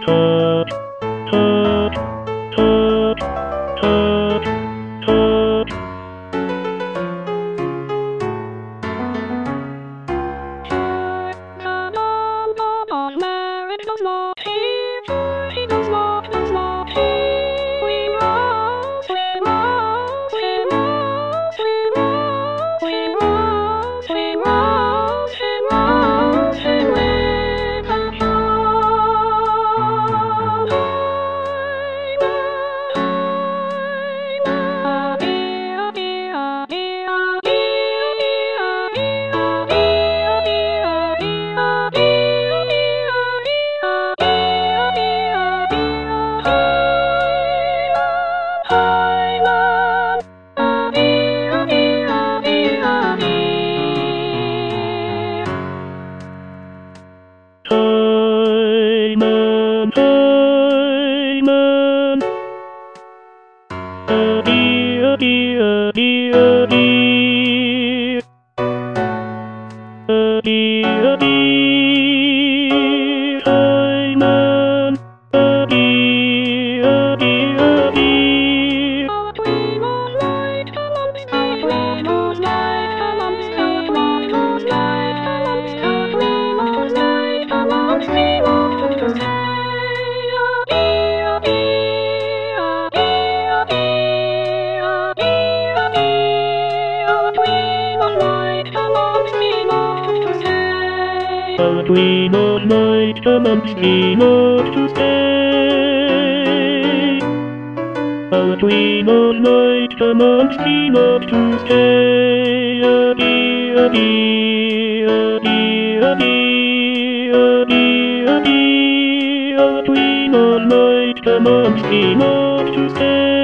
Tut, tut, tut, tut, tut. Hyman, Hyman. Dear, dear, dear, dear. Dear, dear, Hyman. Dear, dear, dear. A dream of light amongst dream of to stay. A dream of light amongst dream of to stay. A dear, dear, dear, dear, dear, dear. A dream of light amongst dream of to stay.